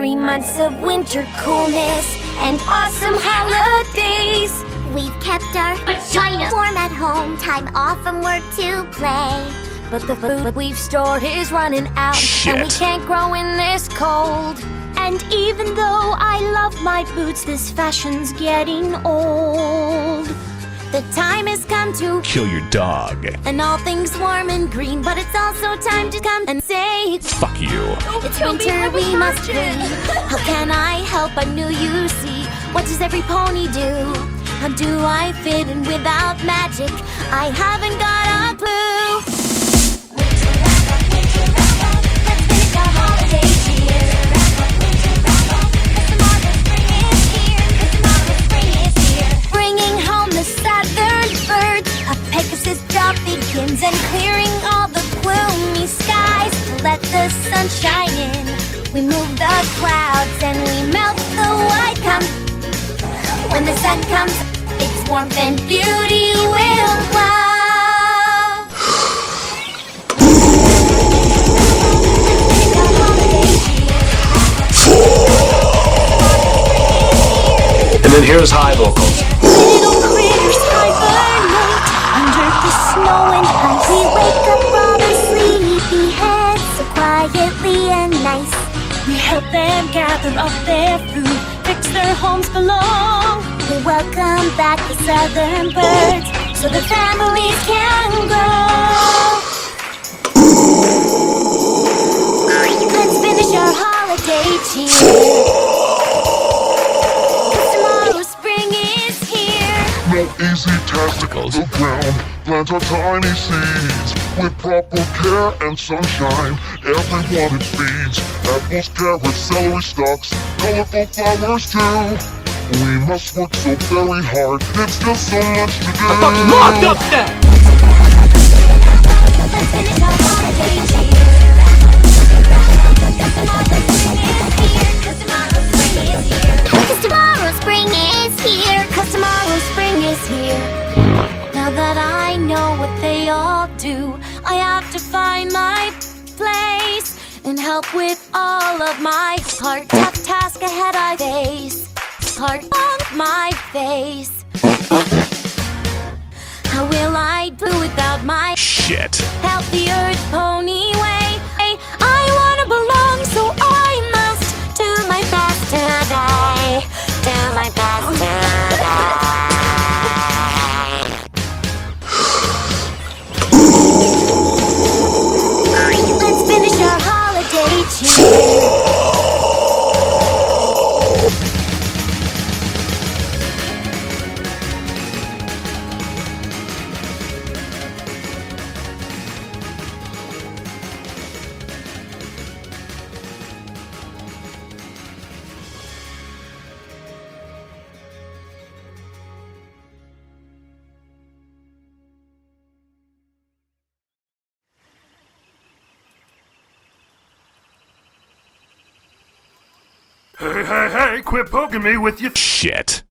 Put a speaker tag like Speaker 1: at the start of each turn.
Speaker 1: 3 months of winter coolness and awesome holidays.
Speaker 2: We've kept our vagina warm at home, time off from work to play.
Speaker 1: But the food we've stored is running out, and we can't grow in this cold. And even though I love my boots, this fashion's getting old. The time has come to
Speaker 3: kill your dog.
Speaker 1: And all things warm and green, but it's also time to come and say,
Speaker 3: fuck you.
Speaker 1: It's winter, we must flee. How can I help? I'm new, you see. What does every pony do? How do I fit in without magic? I haven't got a clue. Bringing home the southern birds, a Pegasus job begins, and clearing all the gloomy skies to let the sun shine in. We move the clouds and we melt the white comes. When the sun comes, its warmth and beauty will glow.
Speaker 3: And then here's high vocals.
Speaker 1: Little critters hibernate under the snow and ice. We wake up all their sleepy heads so quietly and nice. We help them gather up their food, fix their homes below. We welcome back the southern birds so the families can grow. Let's finish our holiday cheer. Tomorrow spring is here.
Speaker 4: No easy task to the ground. Plant our tiny seeds with proper care and sunshine. Everyone it feeds. Apples, carrots, celery stalks, colorful flowers too. We must work so very hard. It's still so much to do.
Speaker 3: I fucking locked up there.
Speaker 1: Let's finish our holiday cheer. Cause tomorrow spring is here. Cause tomorrow spring is here. Now that I know what they all do, I have to find my place and help with all of my heart. Tough task ahead I face. Heart on my face. How will I do without my
Speaker 3: shit?
Speaker 1: Help the earth pony way. I wanna belong, so I must do my best today. Do my best today. Let's finish our holiday cheer.
Speaker 4: Hey, quit poking me with your
Speaker 3: shit.